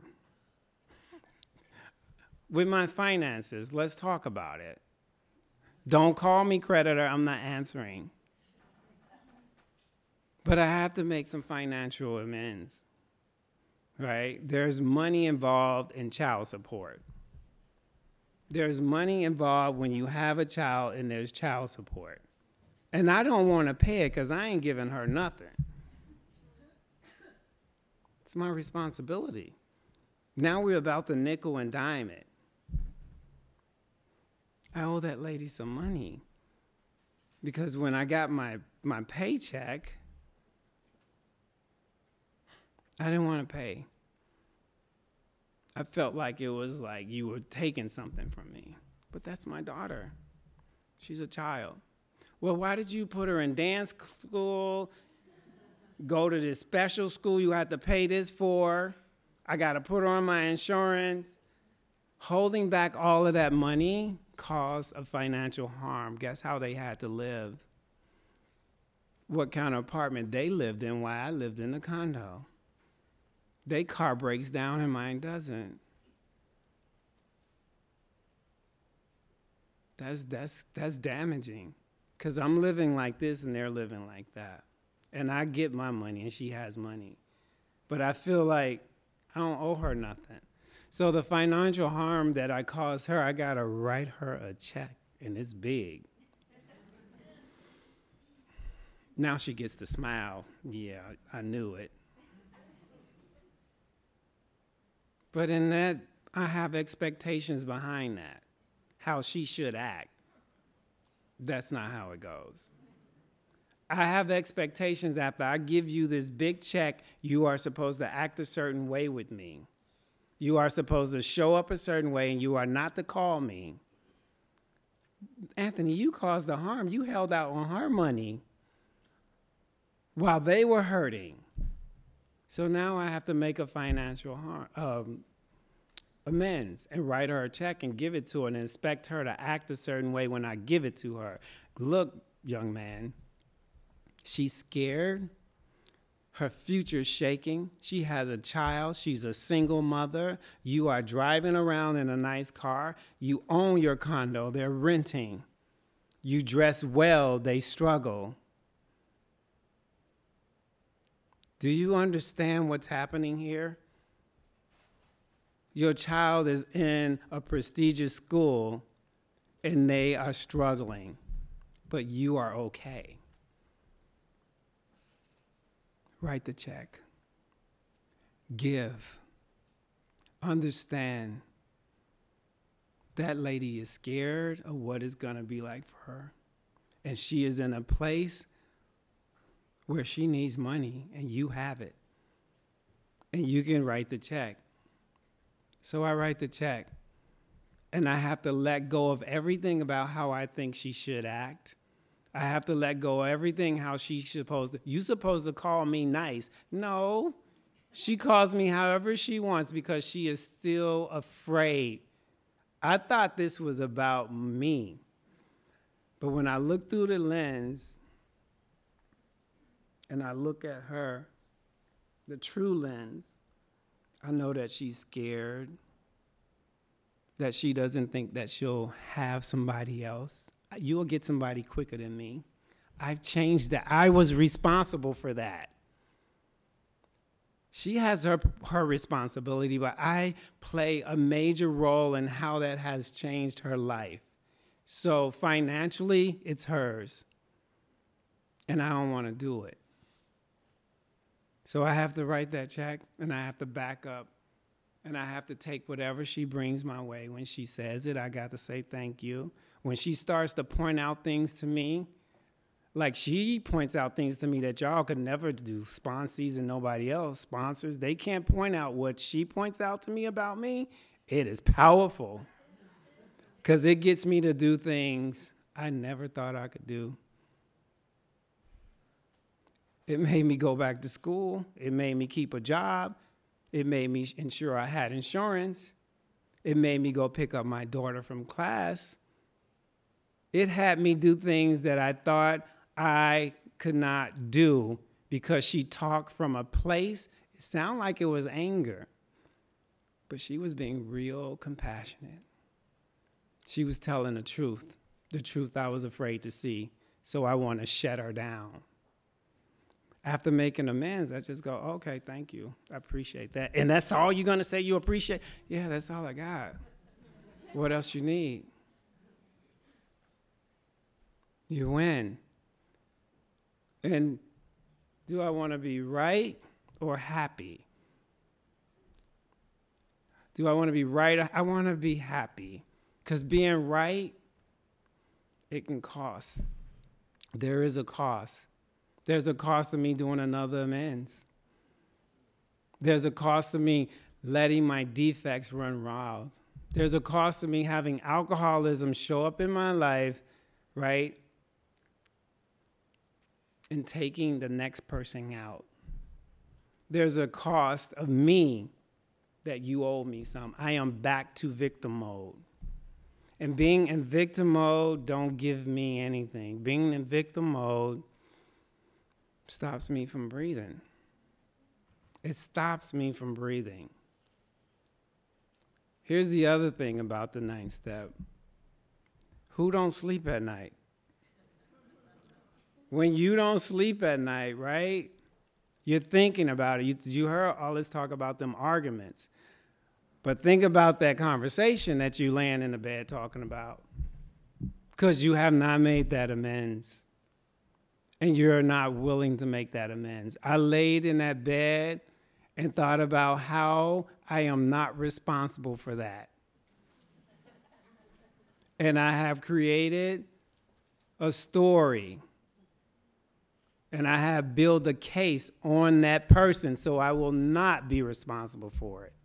With my finances, let's talk about it. Don't call me creditor, I'm not answering. But I have to make some financial amends, right? There's money involved in child support. There's money involved when you have a child and there's child support. And I don't want to pay it because I ain't giving her nothing. It's my responsibility. Now we're about to nickel and dime it. I owe that lady some money because when I got my paycheck, I didn't want to pay. I felt like it was like you were taking something from me. But that's my daughter. She's a child. Well, why did you put her in dance school, go to this special school you have to pay this for? I got to put her on my insurance. Holding back all of that money caused a financial harm. Guess how they had to live? What kind of apartment they lived in while I lived in a condo. Their car breaks down and mine doesn't. That's damaging. Because I'm living like this and they're living like that. And I get my money and she has money. But I feel like I don't owe her nothing. So the financial harm that I caused her, I got to write her a check. And it's big. Now she gets to smile. Yeah, I knew it. But in that, I have expectations behind that. How she should act. That's not how it goes. I have expectations after I give you this big check, you are supposed to act a certain way with me. You are supposed to show up a certain way, and you are not to call me. Anthony, you caused the harm. You held out on her money while they were hurting. So now I have to make a financial harm, amends and write her a check and give it to her and expect her to act a certain way when I give it to her. Look, young man, she's scared. Her future's shaking. She has a child. She's a single mother. You are driving around in a nice car. You own your condo. They're renting. You dress well. They struggle. Do you understand what's happening here? Your child is in a prestigious school and they are struggling, but you are okay. Write the check. Give. Understand that lady is scared of what it's going to be like for her. And she is in a place where she needs money and you have it. And you can write the check. So I write the check. And I have to let go of everything about how I think she should act. I have to let go of everything how she's supposed to. You supposed to call me nice. No. She calls me however she wants because she is still afraid. I thought this was about me. But when I look through the lens and I look at her, the true lens, I know that she's scared, that she doesn't think that she'll have somebody else. You'll get somebody quicker than me. I've changed that. I was responsible for that. She has her responsibility, but I play a major role in how that has changed her life. So financially, it's hers. And I don't want to do it. So I have to write that check, and I have to back up, and I have to take whatever she brings my way. When she says it, I got to say thank you. When she starts to point out things to me, like she points out things to me that y'all could never do, sponsees and nobody else, sponsors, they can't point out what she points out to me about me. It is powerful because it gets me to do things I never thought I could do. It made me go back to school. It made me keep a job. It made me ensure I had insurance. It made me go pick up my daughter from class. It had me do things that I thought I could not do because she talked from a place. It sounded like it was anger, but she was being real compassionate. She was telling the truth I was afraid to see, so I want to shut her down. After making amends, I just go, okay, thank you. I appreciate that. And that's all you're going to say you appreciate? Yeah, that's all I got. What else you need? You win. And do I want to be right or happy? Do I want to be right? I want to be happy. Because being right, it can cost. There is a cost. There's a cost of me doing another amends. There's a cost of me letting my defects run wild. There's a cost of me having alcoholism show up in my life, right? And taking the next person out. There's a cost of me that you owe me some. I am back to victim mode. And being in victim mode don't give me anything. Being in victim mode stops me from breathing. It stops me from breathing. Here's the other thing about the 9th step. Who don't sleep at night? When you don't sleep at night, right? You're thinking about it. You heard all this talk about them arguments. But think about that conversation that you laying in the bed talking about. Because you have not made that amends. And you're not willing to make that amends. I laid in that bed and thought about how I am not responsible for that. And I have created a story. And I have built a case on that person, so I will not be responsible for it.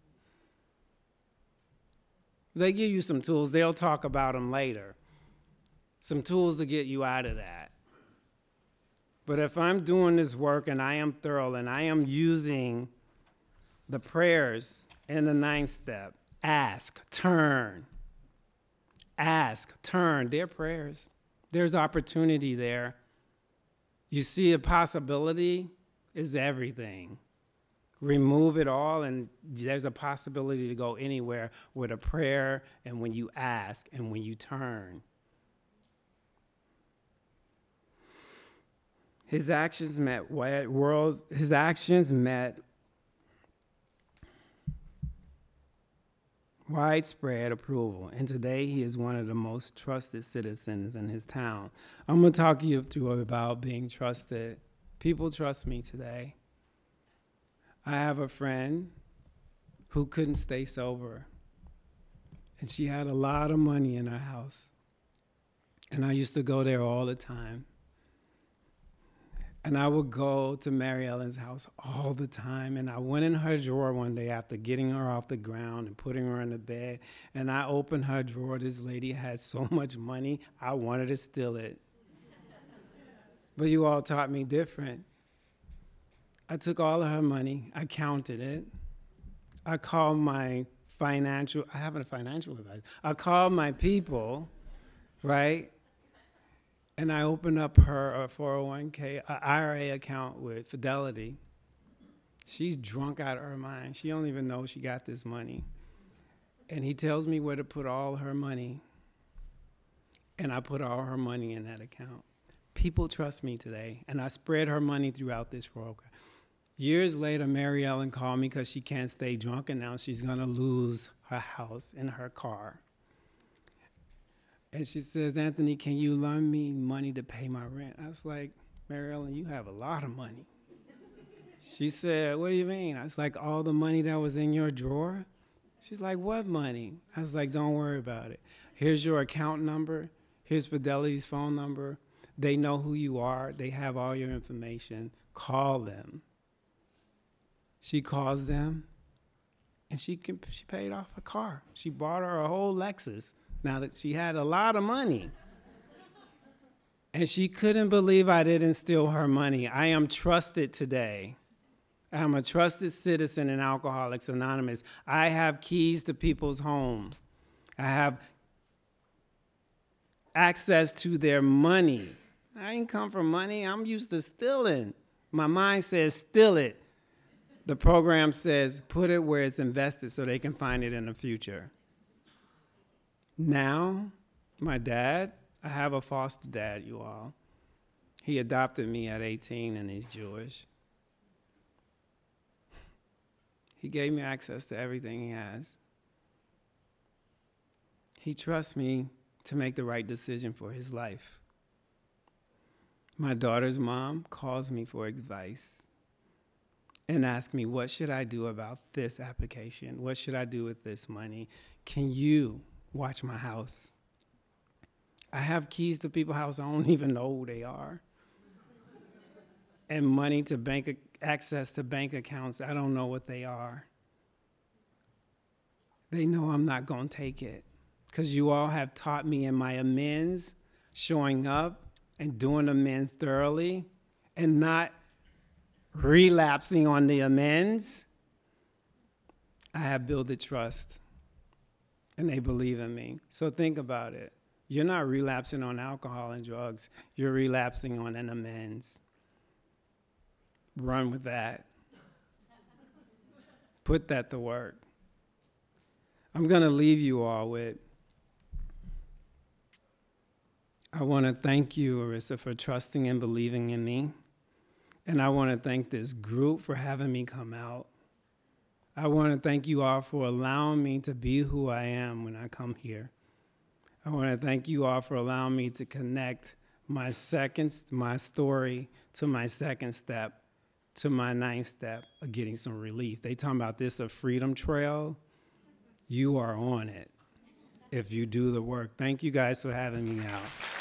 They give you some tools. They'll talk about them later. Some tools to get you out of that. But if I'm doing this work and I am thorough and I am using the prayers in the 9th step, ask, turn. Ask, turn. They're prayers. There's opportunity there. You see, a possibility is everything. Remove it all, and there's a possibility to go anywhere with a prayer and when you ask and when you turn. His actions met widespread approval, and today he is one of the most trusted citizens in his town. I'm going to talk to you about being trusted. People trust me today. I have a friend who couldn't stay sober, and she had a lot of money in her house, and I used to go there all the time. And I would go to Mary Ellen's house all the time. And I went in her drawer one day after getting her off the ground and putting her in the bed. And I opened her drawer. This lady had so much money, I wanted to steal it. But you all taught me different. I took all of her money. I counted it. I called my I have a financial advisor. I called my people, right? And I opened up her 401k, IRA account with Fidelity. She's drunk out of her mind. She don't even know she got this money. And he tells me where to put all her money. And I put all her money in that account. People trust me today. And I spread her money throughout this program. Years later, Mary Ellen called me because she can't stay drunk, and now she's going to lose her house and her car. And she says, Anthony, can you loan me money to pay my rent? I was like, Mary Ellen, you have a lot of money. She said, what do you mean? I was like, all the money that was in your drawer? She's like, what money? I was like, don't worry about it. Here's your account number. Here's Fidelity's phone number. They know who you are. They have all your information. Call them. She calls them, and she paid off her car. She bought her a whole Lexus. Now that she had a lot of money. And she couldn't believe I didn't steal her money. I am trusted today. I'm a trusted citizen in Alcoholics Anonymous. I have keys to people's homes. I have access to their money. I ain't come from money. I'm used to stealing. My mind says steal it. The program says put it where it's invested so they can find it in the future. Now, my dad, I have a foster dad, you all. He adopted me at 18 and he's Jewish. He gave me access to everything he has. He trusts me to make the right decision for his life. My daughter's mom calls me for advice and asks me, what should I do about this application? What should I do with this money? Can you watch my house? I have keys to people's house. I don't even know who they are. And money to access to bank accounts, I don't know what they are. They know I'm not going to take it because you all have taught me in my amends, showing up and doing amends thoroughly and not relapsing on the amends. I have built a trust and they believe in me. So think about it. You're not relapsing on alcohol and drugs. You're relapsing on an amends. Run with that. Put that to work. I'm going to leave you all with, I want to thank you, Arissa, for trusting and believing in me. And I want to thank this group for having me come out. I want to thank you all for allowing me to be who I am when I come here. I want to thank you all for allowing me to connect my story to my second step, to my ninth step of getting some relief. They talking about this a freedom trail. You are on it if you do the work. Thank you guys for having me out.